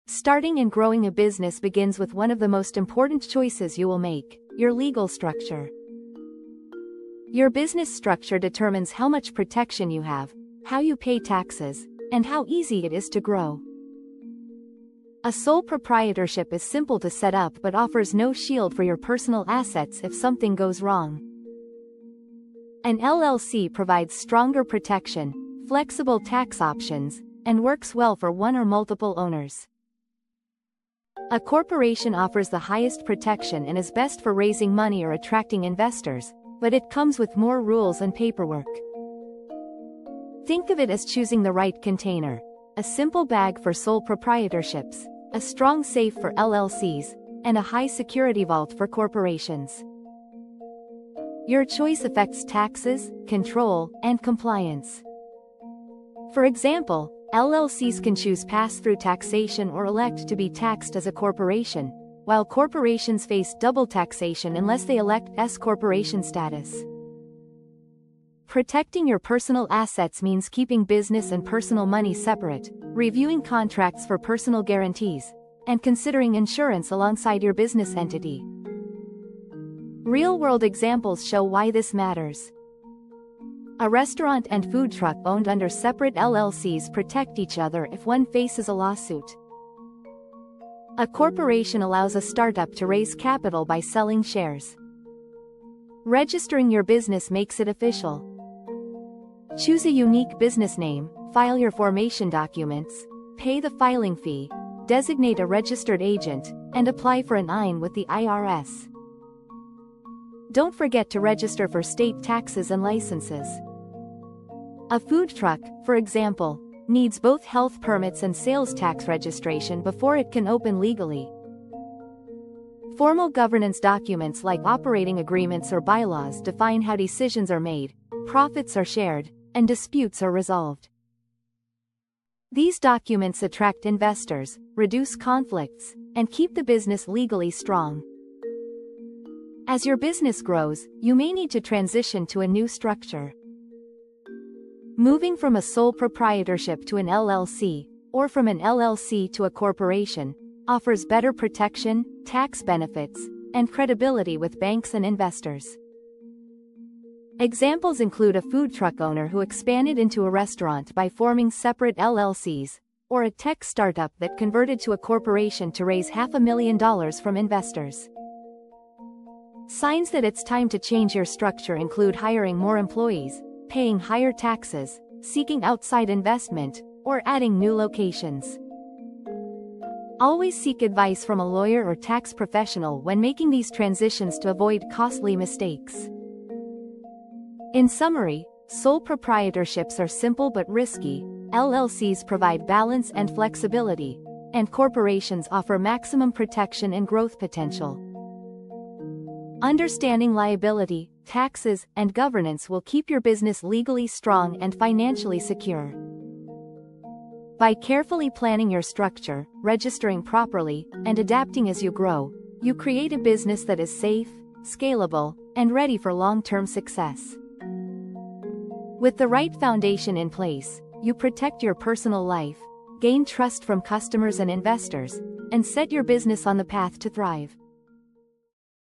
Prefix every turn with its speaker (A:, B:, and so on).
A: Starting and growing a business begins with one of the most important choices you will make: your legal structure. Your business structure determines how much protection you have, how you pay taxes, and how easy it is to grow. A sole proprietorship is simple to set up but offers no shield for your personal assets if something goes wrong. An LLC provides stronger protection, flexible tax options, and works well for one or multiple owners. A corporation offers the highest protection and is best for raising money or attracting investors, but it comes with more rules and paperwork. Think of it as choosing the right container: a simple bag for sole proprietorships, a strong safe for LLCs, and a high-security vault for corporations. Your choice affects taxes, control, and compliance. For example, LLCs can choose pass-through taxation or elect to be taxed as a corporation, while corporations face double taxation unless they elect S-corporation status. Protecting your personal assets means keeping business and personal money separate, reviewing contracts for personal guarantees, and considering insurance alongside your business entity. Real-world examples show why this matters. A restaurant and food truck owned under separate LLCs protect each other if one faces a lawsuit. A corporation allows a startup to raise capital by selling shares. Registering your business makes it official. Choose a unique business name, file your formation documents, pay the filing fee, designate a registered agent, and apply for an EIN with the IRS. Don't forget to register for state taxes and licenses. A food truck, for example, needs both health permits and sales tax registration before it can open legally. Formal governance documents like operating agreements or bylaws define how decisions are made, profits are shared, and disputes are resolved. These documents attract investors, reduce conflicts, and keep the business legally strong. As your business grows, you may need to transition to a new structure. Moving from a sole proprietorship to an LLC, or from an LLC to a corporation, offers better protection, tax benefits, and credibility with banks and investors. Examples include a food truck owner who expanded into a restaurant by forming separate LLCs, or a tech startup that converted to a corporation to raise $500,000 from investors. Signs that it's time to change your structure include hiring more employees, paying higher taxes, seeking outside investment, or adding new locations. Always seek advice from a lawyer or tax professional when making these transitions to avoid costly mistakes. In summary, sole proprietorships are simple but risky, LLCs provide balance and flexibility, and corporations offer maximum protection and growth potential. Understanding liability, taxes, and governance will keep your business legally strong and financially secure. By carefully planning your structure, registering properly, and adapting as you grow, you create a business that is safe, scalable, and ready for long-term success. With the right foundation in place, you protect your personal life, gain trust from customers and investors, and set your business on the path to thrive.